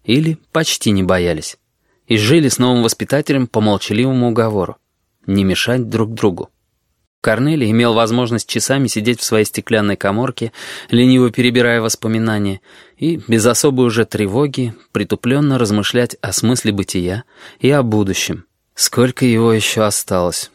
Или почти не боялись. И жили с новым воспитателем по молчаливому уговору. Не мешать друг другу. Корнелий имел возможность часами сидеть в своей стеклянной каморке, лениво перебирая воспоминания, и, без особой уже тревоги, притупленно размышлять о смысле бытия и о будущем. Сколько его еще осталось?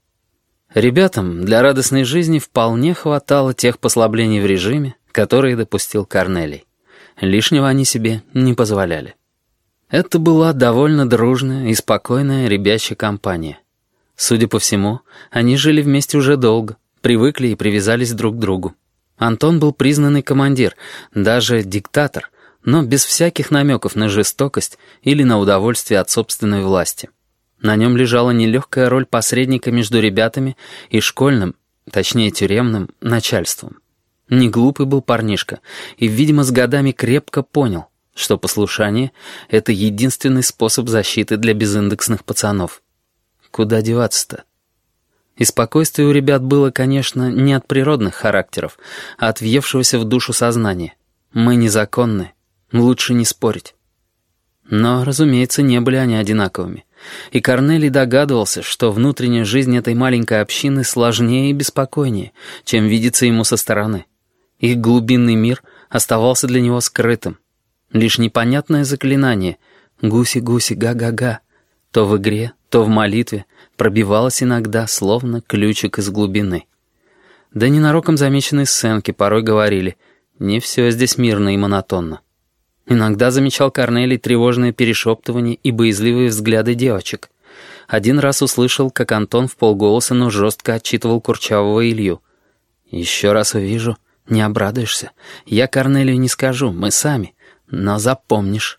Ребятам для радостной жизни вполне хватало тех послаблений в режиме, которые допустил Корнелий. Лишнего они себе не позволяли. Это была довольно дружная и спокойная ребячья компания. Судя по всему, они жили вместе уже долго, привыкли и привязались друг к другу. Антон был признанный командир, даже диктатор, но без всяких намеков на жестокость или на удовольствие от собственной власти. На нем лежала нелегкая роль посредника между ребятами и школьным, точнее тюремным, начальством. Не глупый был парнишка и, видимо, с годами крепко понял, что послушание — это единственный способ защиты для безиндексных пацанов. Куда деваться-то? И спокойствие у ребят было, конечно, не от природных характеров, а от въевшегося в душу сознания. Мы незаконны, лучше не спорить. Но, разумеется, не были они одинаковыми. И Корнелий догадывался, что внутренняя жизнь этой маленькой общины сложнее и беспокойнее, чем видится ему со стороны. Их глубинный мир оставался для него скрытым. Лишь непонятное заклинание «гуси-гуси, га-га-га» то в игре, то в молитве пробивалось иногда, словно ключик из глубины. Да ненароком замеченные сценки порой говорили: не все здесь мирно и монотонно. Иногда замечал Корнелий тревожное перешептывание и боязливые взгляды девочек. Один раз услышал, как Антон вполголоса, но жестко отчитывал курчавого Илью. «Еще раз увижу, не обрадуешься. Я Корнелию не скажу, мы сами, но запомнишь».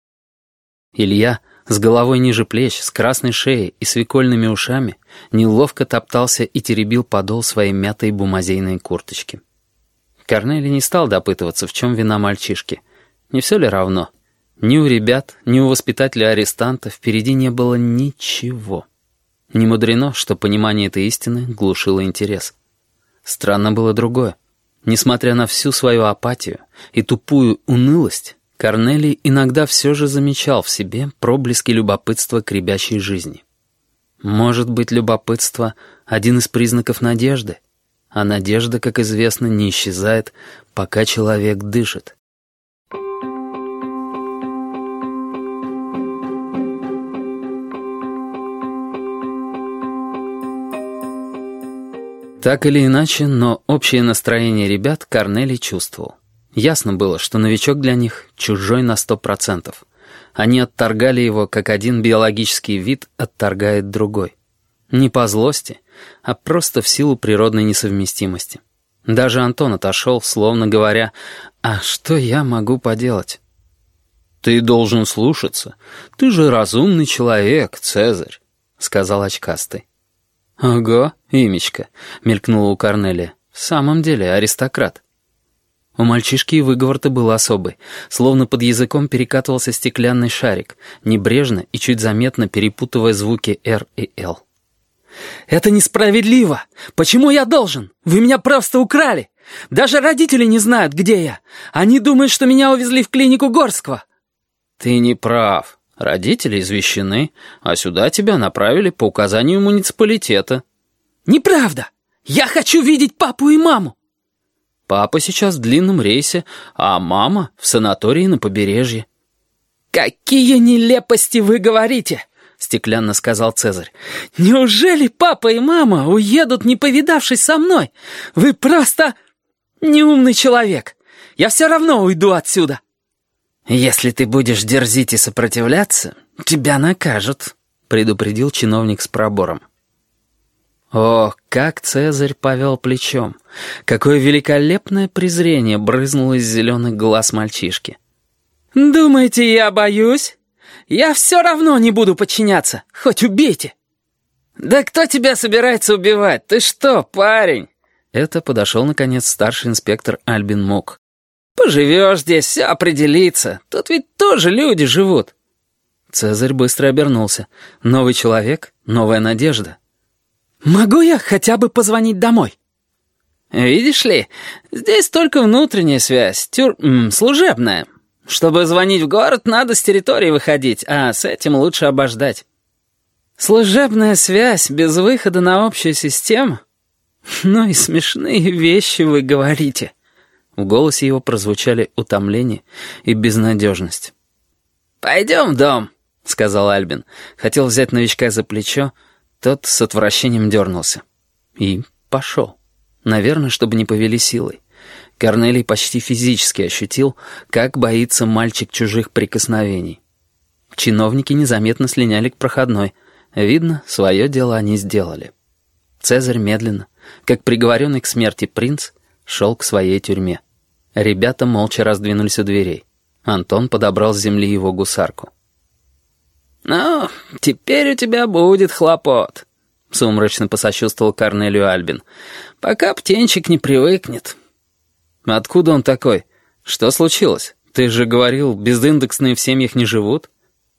Илья, с головой ниже плеч, с красной шеей и свекольными ушами, неловко топтался и теребил подол своей мятой бумазейной курточки. Корнелий не стал допытываться, в чем вина мальчишки. Не все ли равно? Ни у ребят, ни у воспитателя-арестанта впереди не было ничего. Не мудрено, что понимание этой истины глушило интерес. Странно было другое. Несмотря на всю свою апатию и тупую унылость, Корнелий иногда все же замечал в себе проблески любопытства к ребячей жизни. Может быть, любопытство — один из признаков надежды, а надежда, как известно, не исчезает, пока человек дышит. Так или иначе, но общее настроение ребят Корнелий чувствовал. Ясно было, что новичок для них чужой на 100%. Они отторгали его, как один биологический вид отторгает другой. Не по злости, а просто в силу природной несовместимости. Даже Антон отошел, словно говоря: «А что я могу поделать?» «Ты должен слушаться. Ты же разумный человек, Цезарь», — сказал очкастый. «Ого, имечко», — мелькнуло у Корнелия. «В самом деле аристократ». У мальчишки и выговор-то был особый, словно под языком перекатывался стеклянный шарик, небрежно и чуть заметно перепутывая звуки «Р» и «Л». «Это несправедливо! Почему я должен? Вы меня просто украли! Даже родители не знают, где я! Они думают, что меня увезли в клинику Горского!» «Ты не прав. Родители извещены, а сюда тебя направили по указанию муниципалитета». «Неправда! Я хочу видеть папу и маму!» «Папа сейчас в длинном рейсе, а мама в санатории на побережье». «Какие нелепости вы говорите!» — стеклянно сказал Цезарь. «Неужели папа и мама уедут, не повидавшись со мной? Вы просто неумный человек. Я все равно уйду отсюда». «Если ты будешь дерзить и сопротивляться, тебя накажут», — предупредил чиновник с пробором. О, как Цезарь повел плечом! Какое великолепное презрение брызнуло из зеленых глаз мальчишки! «Думаете, я боюсь? Я все равно не буду подчиняться, хоть убейте!» «Да кто тебя собирается убивать? Ты что, парень?» Это подошел, наконец, старший инспектор Альбин Мук. «Поживешь здесь, все определится. Тут ведь тоже люди живут». Цезарь быстро обернулся. Новый человек, новая надежда. «Могу я хотя бы позвонить домой?» «Видишь ли, здесь только внутренняя связь, служебная. Чтобы звонить в город, надо с территории выходить, а с этим лучше обождать. Служебная связь без выхода на общую систему? Ну и смешные вещи вы говорите». В голосе его прозвучали утомление и безнадежность. «Пойдем в дом», — сказал Альбин. Хотел взять новичка за плечо, тот с отвращением дернулся. И пошел. Наверное, чтобы не повели силой. Корнелий почти физически ощутил, как боится мальчик чужих прикосновений. Чиновники незаметно слиняли к проходной. Видно, свое дело они сделали. Цезарь медленно, как приговоренный к смерти принц, шел к своей тюрьме. Ребята молча раздвинулись у дверей. Антон подобрал с земли его гусарку. «Ну, теперь у тебя будет хлопот», — сумрачно посочувствовал Корнелию Альбин. «Пока птенчик не привыкнет». «Откуда он такой? Что случилось? Ты же говорил, безиндексные в семьях не живут».